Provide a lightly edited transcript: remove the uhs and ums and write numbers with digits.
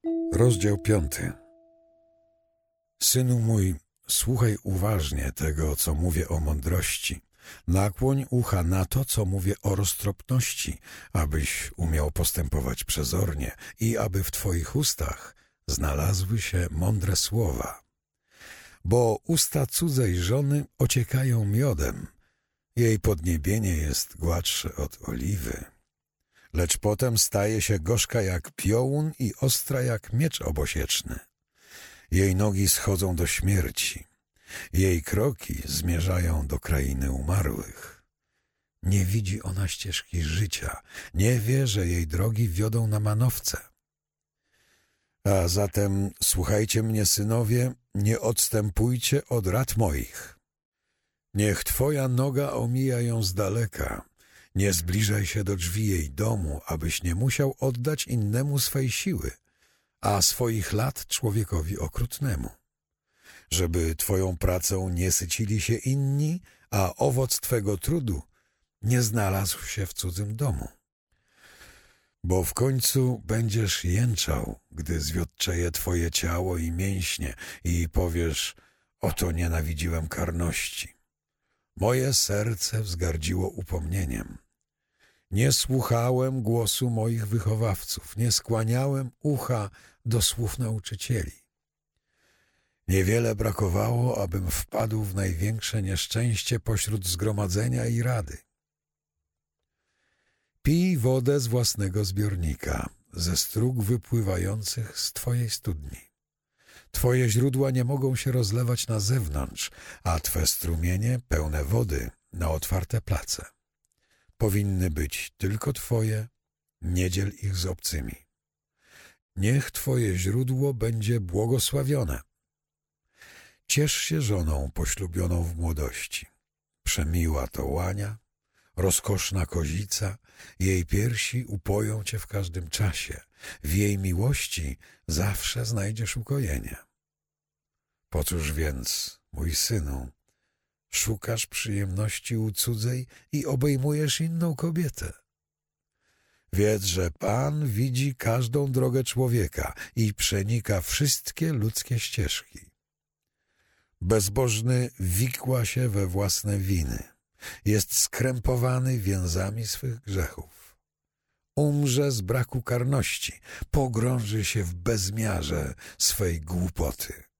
Rozdział 5. Synu mój, słuchaj uważnie tego, co mówię o mądrości. Nakłoń ucha na to, co mówię o roztropności, abyś umiał postępować przezornie i aby w twoich ustach znalazły się mądre słowa. Bo usta cudzej żony ociekają miodem, jej podniebienie jest gładsze od oliwy. Lecz potem staje się gorzka jak piołun i ostra jak miecz obosieczny. Jej nogi schodzą do śmierci, jej kroki zmierzają do krainy umarłych. Nie widzi ona ścieżki życia, nie wie, że jej drogi wiodą na manowce. A zatem słuchajcie mnie, synowie, nie odstępujcie od rad moich. Niech twoja noga omija ją z daleka, nie zbliżaj się do drzwi jej domu, abyś nie musiał oddać innemu swej siły, a swoich lat człowiekowi okrutnemu. Żeby twoją pracą nie sycili się inni, a owoc twego trudu nie znalazł się w cudzym domu. Bo w końcu będziesz jęczał, gdy zwiotczeje twoje ciało i mięśnie i powiesz, oto nienawidziłem karności. Moje serce wzgardziło upomnieniem. Nie słuchałem głosu moich wychowawców, nie skłaniałem ucha do słów nauczycieli. Niewiele brakowało, abym wpadł w największe nieszczęście pośród zgromadzenia i rady. Pij wodę z własnego zbiornika, ze stróg wypływających z twojej studni. Twoje źródła nie mogą się rozlewać na zewnątrz, a twe strumienie pełne wody na otwarte place. Powinny być tylko twoje, nie dziel ich z obcymi. Niech twoje źródło będzie błogosławione. Ciesz się żoną poślubioną w młodości. Przemiła to łania, rozkoszna kozica, jej piersi upoją cię w każdym czasie. W jej miłości zawsze znajdziesz ukojenie. Po cóż więc, mój synu, szukasz przyjemności u cudzej i obejmujesz inną kobietę? Wiedz, że Pan widzi każdą drogę człowieka i przenika wszystkie ludzkie ścieżki. Bezbożny wikła się we własne winy, jest skrępowany więzami swych grzechów. Umrze z braku karności, pogrąży się w bezmiarze swej głupoty.